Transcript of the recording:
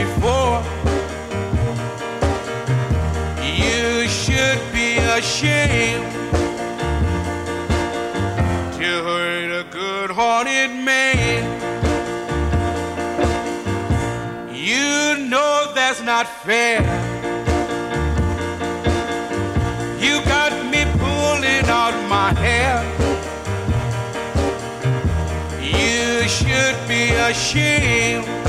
before. You should be ashamed to hurt a good-hearted man. You know that's not fair. You got me pulling out my hair. You should be ashamed